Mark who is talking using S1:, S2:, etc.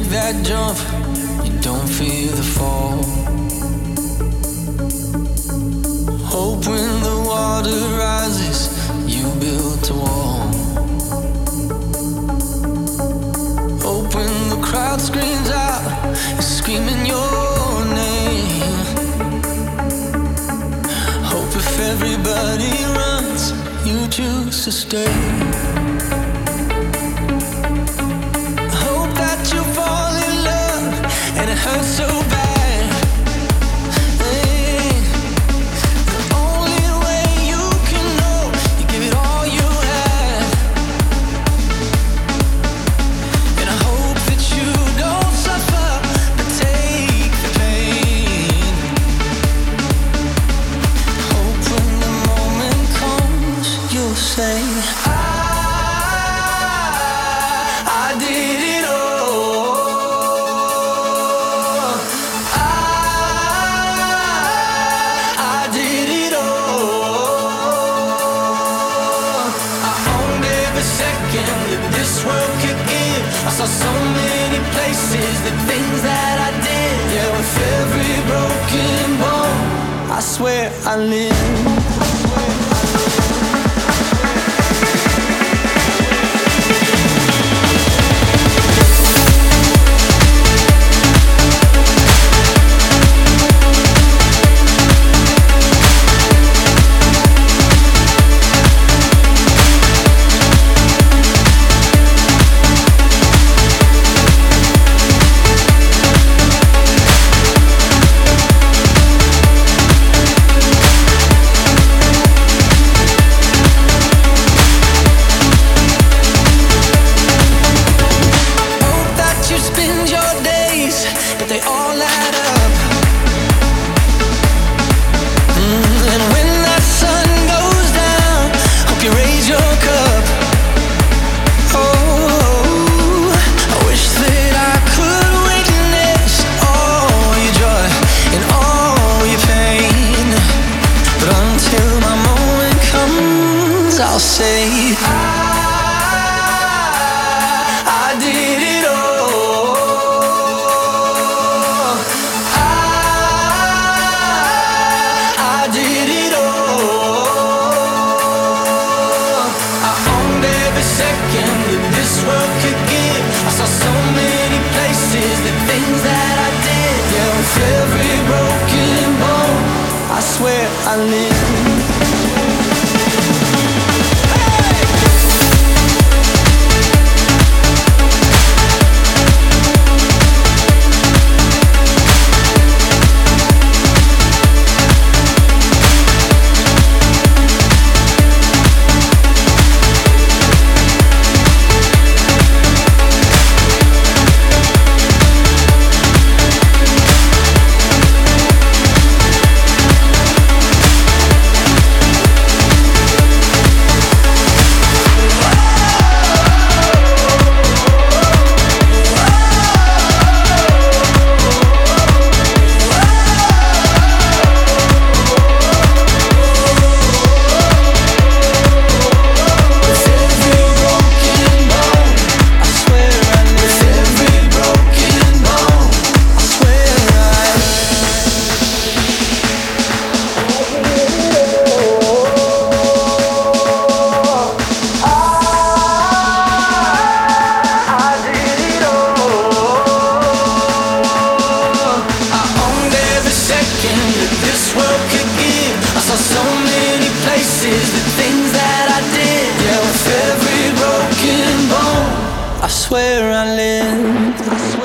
S1: that jump, you don't fear the fall. Hope when the water rises, you build a wall. Hope when the crowd screams out, you're screaming your name. Hope if everybody runs, you choose to stay. And it hurts so bad. Hey, the only way you can know, you give it all you had. And I hope that you don't suffer, but take the pain. Hope when the moment comes, you'll say, I did it all. I saw so many places, the things that I did. Yeah, with every broken bone, I swear I live. I'll say I did it all. I did it all. I owned every second that this world could give. I saw so many places, the things that I did. Yeah, with every broken bone, I swear I live. So many places, the things that I did. Yeah, with every broken bone, I swear I lived.